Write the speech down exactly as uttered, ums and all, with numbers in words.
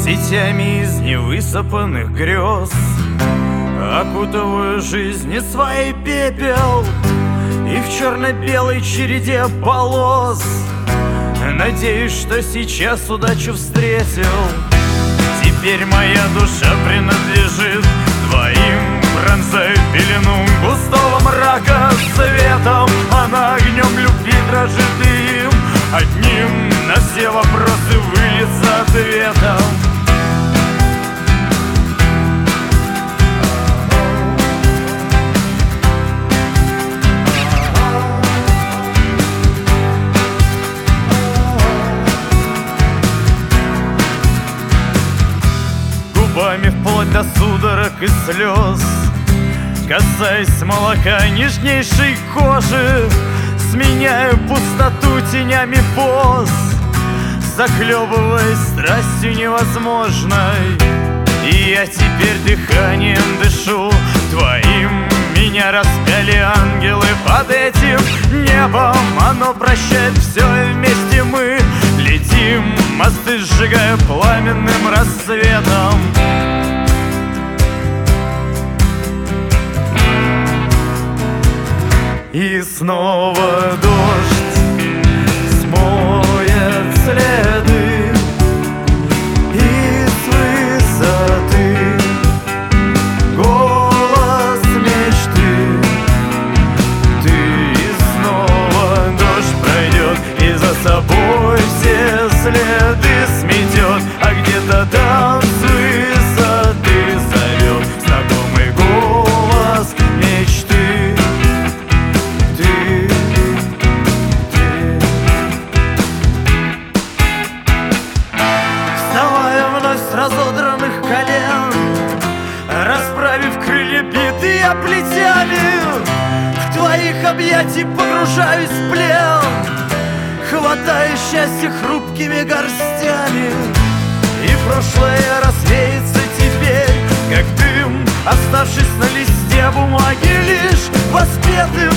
Сетями из невысыпанных грез окутываю жизни своей пепел, и в черно-белой череде полос надеюсь, что сейчас удачу встретил. Теперь моя душа принадлежит твоим, пронзает пелену густого мрака светом. Она огнем любви дрожит, и им одним на все вопросы выльется ответом. Губами вплоть до судорог и слез, касаясь молока нежнейшей кожи, сменяю пустоту тенями поз, захлебываясь страстью невозможной. И я теперь дыханием дышу твоим. Меня распяли ангелы под этим небом. Оно прощает все, и вместе мы летим, мосты сжигая пламенным рассветом. И снова дождь смоет следы, и с высоты голос мечты. Ты и снова дождь пройдет, и за собой все следы сметет, а где-то там с высоты зовет знакомый голос мечты. С разодранных колен, расправив крылья битые плетями, в твоих объятий погружаюсь в плен, хватая счастье хрупкими горстями. И прошлое развеется теперь, как дым, оставшись на листе бумаги лишь воспетый